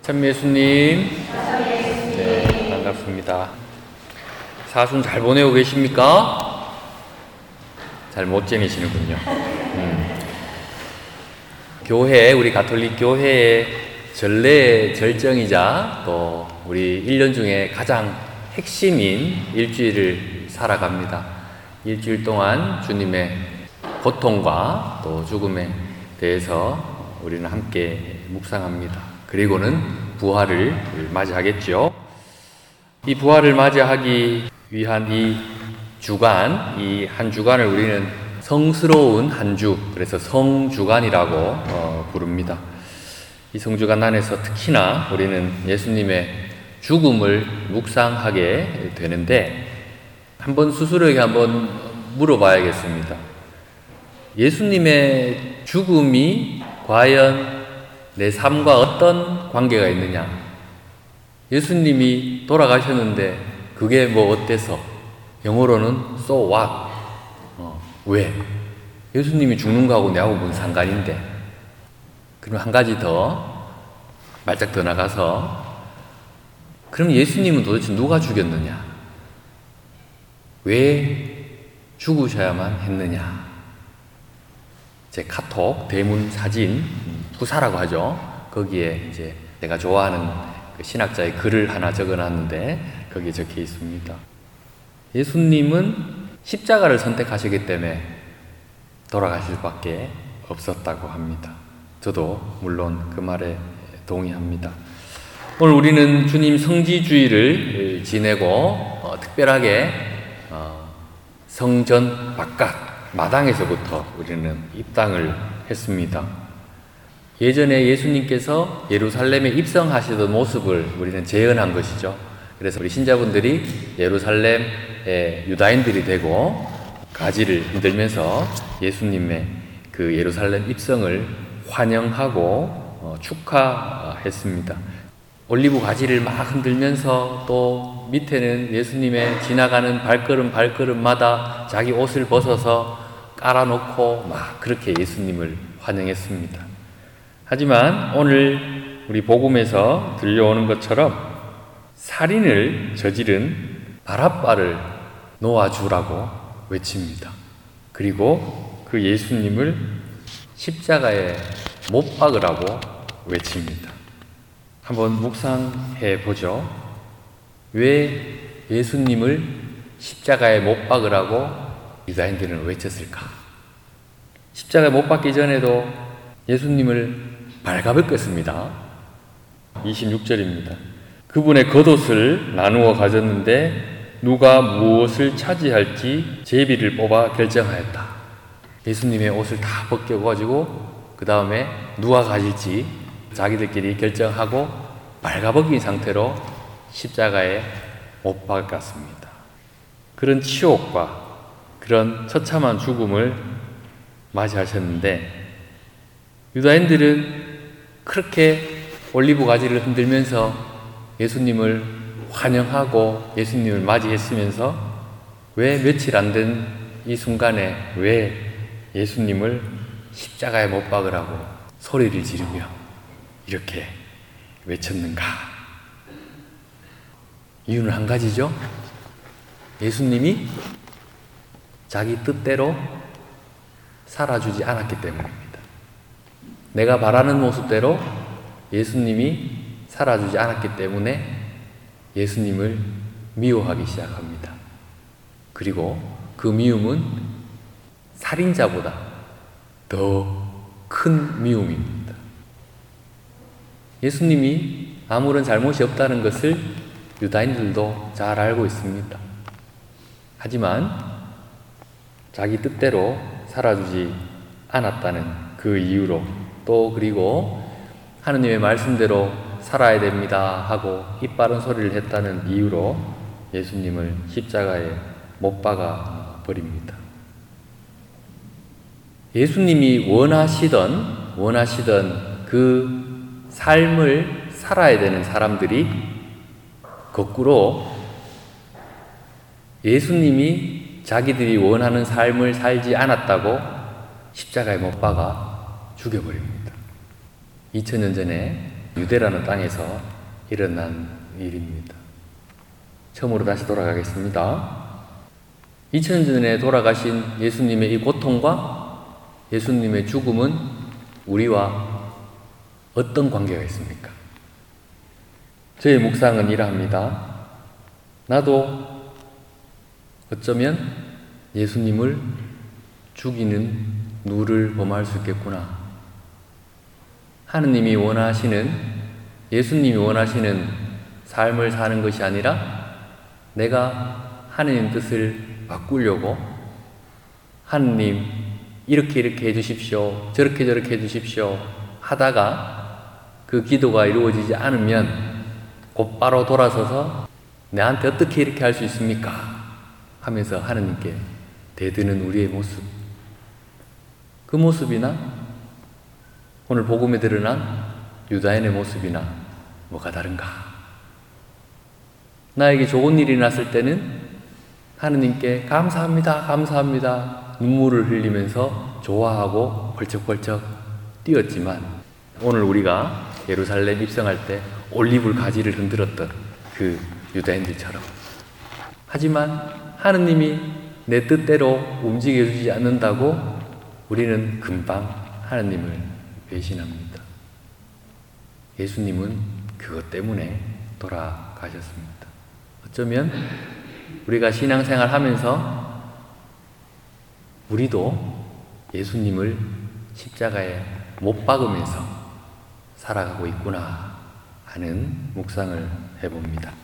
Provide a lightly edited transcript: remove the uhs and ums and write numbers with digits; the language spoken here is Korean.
참 예수님, 네, 반갑습니다. 사순 잘 보내고 계십니까? 잘 못 지내시는군요. 교회, 우리 가톨릭 교회의 전례 절정이자 또 우리 1년 중에 가장 핵심인 일주일을 살아갑니다. 일주일 동안 주님의 고통과 또 죽음에 대해서 우리는 함께 묵상합니다. 그리고는 부활을 맞이하겠죠. 이 부활을 맞이하기 위한 이 주간, 이 한 주간을 우리는 성스러운 한 주, 그래서 성주간이라고 부릅니다. 이 성주간 안에서 특히나 우리는 예수님의 죽음을 묵상하게 되는데, 한번 스스로에게 한번 물어봐야겠습니다. 예수님의 죽음이 과연 내 삶과 어떤 관계가 있느냐? 예수님이 돌아가셨는데 그게 뭐 어때서? 영어로는 so what? 왜? 예수님이 죽는 거하고 내하고 무슨 상관인데? 그럼 한 가지 더 말짝 더 나가서, 그럼 예수님은 도대체 누가 죽였느냐? 왜 죽으셔야만 했느냐? 제 카톡 대문 사진 후사라고 하죠. 거기에 이제 내가 좋아하는 그 신학자의 글을 하나 적어놨는데 거기에 적혀 있습니다. 예수님은 십자가를 선택하시기 때문에 돌아가실 밖에 없었다고 합니다. 저도 물론 그 말에 동의합니다. 오늘 우리는 주님 성지주의를 지내고 특별하게 성전 바깥 마당에서부터 우리는 입당을 했습니다. 예전에 예수님께서 예루살렘에 입성하시던 모습을 우리는 재현한 것이죠. 그래서 우리 신자분들이 예루살렘의 유다인들이 되고 가지를 흔들면서 예수님의 그 예루살렘 입성을 환영하고 축하했습니다. 올리브 가지를 막 흔들면서 또 밑에는 예수님의 지나가는 발걸음마다 자기 옷을 벗어서 깔아놓고 막 그렇게 예수님을 환영했습니다. 하지만 오늘 우리 복음에서 들려오는 것처럼 살인을 저지른 바랍바를 놓아주라고 외칩니다. 그리고 그 예수님을 십자가에 못 박으라고 외칩니다. 한번 묵상해 보죠. 왜 예수님을 십자가에 못 박으라고 유다인들은 외쳤을까? 십자가에 못 박기 전에도 예수님을 발가벗겼습니다. 26절입니다. 그분의 겉옷을 나누어 가졌는데 누가 무엇을 차지할지 제비를 뽑아 결정하였다. 예수님의 옷을 다 벗겨가지고 그 다음에 누가 가질지 자기들끼리 결정하고 발가벗긴 상태로 십자가에 못 박았습니다. 그런 치욕과 그런 처참한 죽음을 맞이하셨는데 유다인들은 그렇게 올리브 가지를 흔들면서 예수님을 환영하고 예수님을 맞이했으면서 왜 며칠 안 된 이 순간에 왜 예수님을 십자가에 못 박으라고 소리를 지르며 이렇게 외쳤는가? 이유는 한 가지죠. 예수님이 자기 뜻대로 살아주지 않았기 때문입니다. 내가 바라는 모습대로 예수님이 살아주지 않았기 때문에 예수님을 미워하기 시작합니다. 그리고 그 미움은 살인자보다 더 큰 미움입니다. 예수님이 아무런 잘못이 없다는 것을 유다인들도 잘 알고 있습니다. 하지만 자기 뜻대로 살아주지 않았다는 그 이유로 또 그리고 하느님의 말씀대로 살아야 됩니다 하고 입 바른 소리를 했다는 이유로 예수님을 십자가에 못 박아 버립니다. 예수님이 원하시던 그 삶을 살아야 되는 사람들이 거꾸로 예수님이 자기들이 원하는 삶을 살지 않았다고 십자가에 못 박아 죽여버립니다. 2000년 전에 유대라는 땅에서 일어난 일입니다. 처음으로 다시 돌아가겠습니다. 2000년 전에 돌아가신 예수님의 이 고통과 예수님의 죽음은 우리와 어떤 관계가 있습니까? 저의 묵상은 이러합니다. 나도 어쩌면 예수님을 죽이는 누를 범할 수 있겠구나. 하느님이 원하시는, 예수님이 원하시는 삶을 사는 것이 아니라 내가 하느님 뜻을 바꾸려고 하느님 이렇게 해주십시오, 저렇게 해주십시오 하다가 그 기도가 이루어지지 않으면 곧바로 돌아서서 나한테 어떻게 이렇게 할 수 있습니까? 하면서 하느님께 대드는 우리의 모습, 그 모습이나 오늘 복음에 드러난 유다인의 모습이나 뭐가 다른가? 나에게 좋은 일이 났을 때는 하느님께 감사합니다 눈물을 흘리면서 좋아하고 벌쩍벌쩍 뛰었지만 오늘 우리가 예루살렘 입성할 때 올리브 가지를 흔들었던 그 유다인들처럼, 하지만 하느님이 내 뜻대로 움직여주지 않는다고 우리는 금방 하느님을 배신합니다. 예수님은 그것 때문에 돌아가셨습니다. 어쩌면 우리가 신앙생활 하면서 우리도 예수님을 십자가에 못 박으면서 살아가고 있구나 하는 묵상을 해봅니다.